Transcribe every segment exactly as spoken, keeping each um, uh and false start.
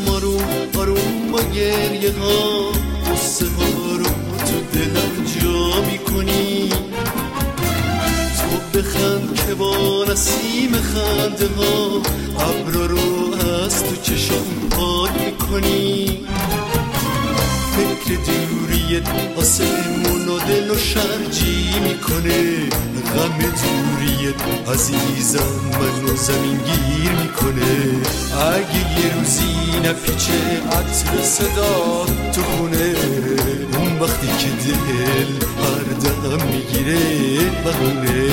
آروم آروم با گریه ها قصه ها رو تو دلم جا میکنی. تو بخند که با نسیم خنده ها ابرا رو از تو چشم پاک میکنی. فکر دوریت آسمون و دل و شرجی میکنه. غم دوریت عزیزم منو زمین گیر میکنه. اگه یه روزی نپیچه عطر صدا تو خونه، اون وقتی که دل هر دم میگیره بهونه.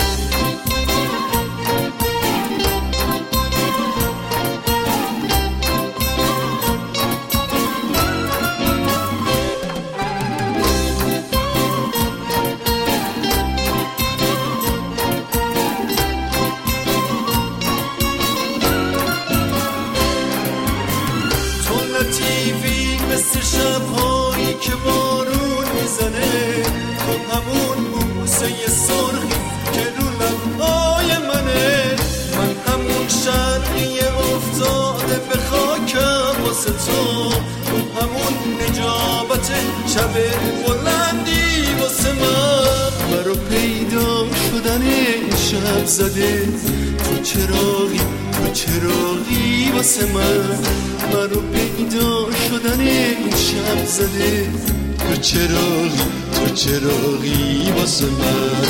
لطیفی مثل شبهایی که بارون میزنه. تو همون بوسه سرخی که رو لبهای منه. من همون شرقی افتاده به خاکم واسه تو. تو همون نجابت شب بلندی واسه من. برا پیدا شدن این شب زده تو چراغی تو چراغی واسه من. منو پیدا شدن این شب زده تو چراغی تو چراغی واسه من.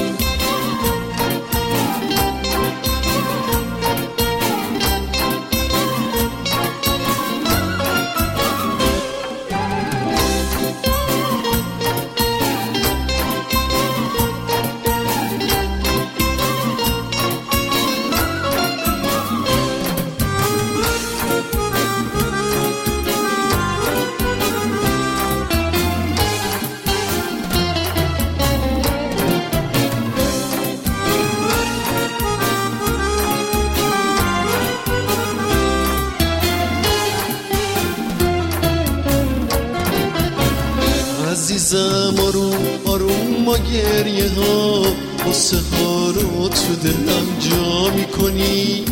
عزیزم آروم آروم با گریه ها قصه ها رو تو دلم جا میکنی.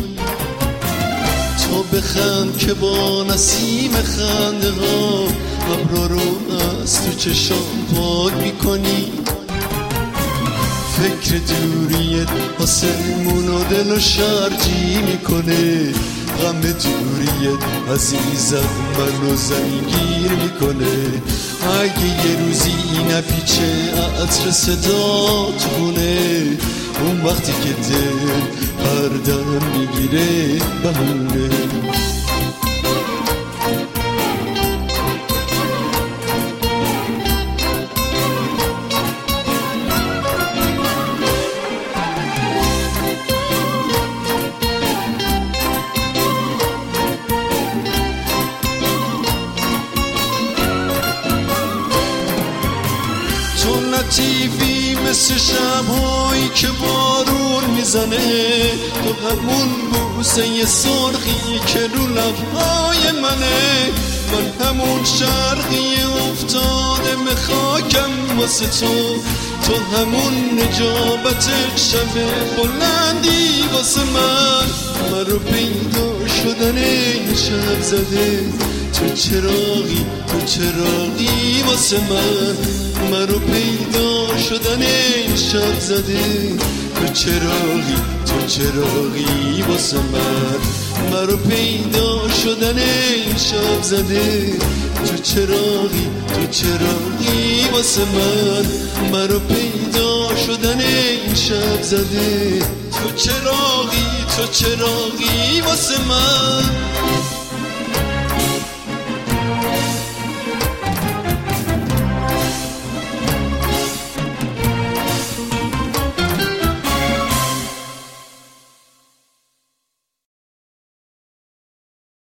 تو بخند که با نسیم خنده ها ابرا رو از تو چشام پاک میکنی. فکر دوریت آسمون و دل و شرجی میکنه. غم دوریت عزیزم منو زمین گیر میکنه. اگه یه روزی نپیچه عطر صدا تو خونه، اون وقتی که دل هر دم میگیره بهونه. تو لطیفی مثل شبهایی که بارون میزنه. تو همون بوسه سرخی که رو لبهای منه. من همون شرقی افتاده به خاکم واسه تو. تو همون نجابت شب بلندی واسه من. من رو پیدا شدن این شب زده تو چراغی تو چراغی واسه من. من رو پیدا شدن این شب زده تو چراغی تو چراغی واسه من. من رو پیدا شدن این شب زده تو چراغی تو چراغی واسه من. من رو پیدا شدن این شب زده تو چراغی تو چراغی واسه من.